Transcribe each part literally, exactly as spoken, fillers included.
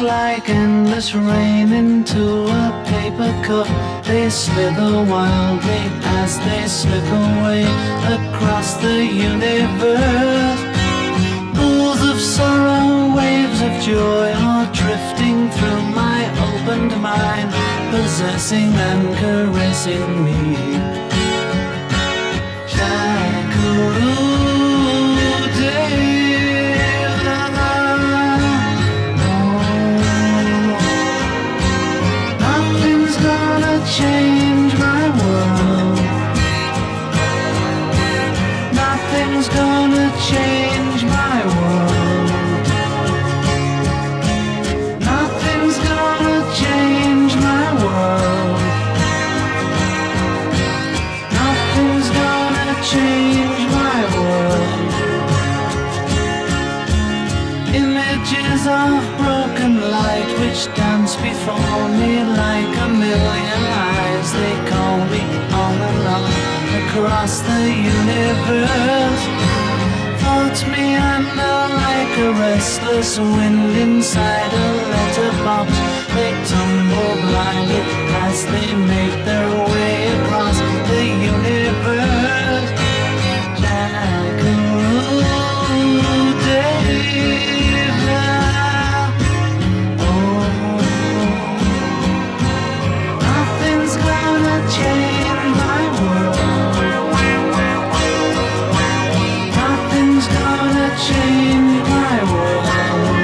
like endless rain into a paper cup. They slither wildly as they slip away across the universe. Pools of sorrow, waves of joy are drifting through my opened mind, possessing and caressing me. Change my world. Nothing's gonna change my world. Nothing's gonna change my world. Nothing's gonna change my world. Images of broken light which dance before me like a million eyes. They call me on and on across the universe. Floats me under like a restless wind inside a letterbox. They tumble blindly as they make their way across the universe. Jackaroo Dave. Change my world. Nothing's gonna change my world.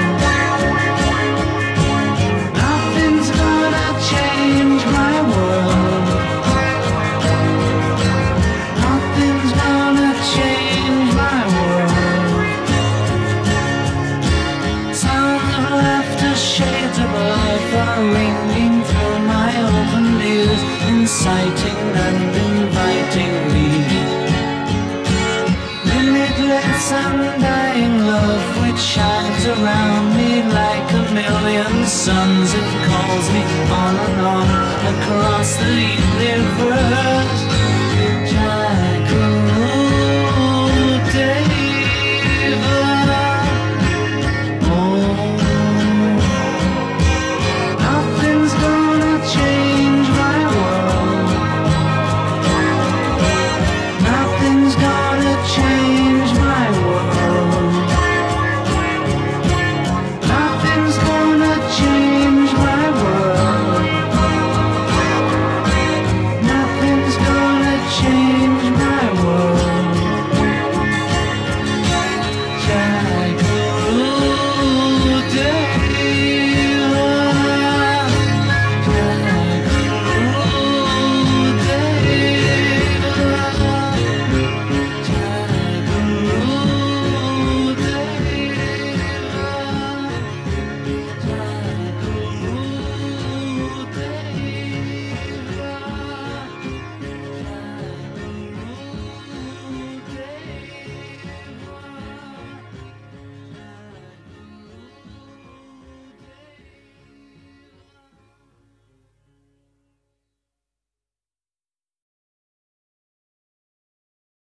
Nothing's gonna change my world. Nothing's gonna change my world. Sounds of laughter, shades of life are ringing through my open ears, inciting and inviting me. Limitless undying love which shines around me like a million suns. It calls me on and on across the universe.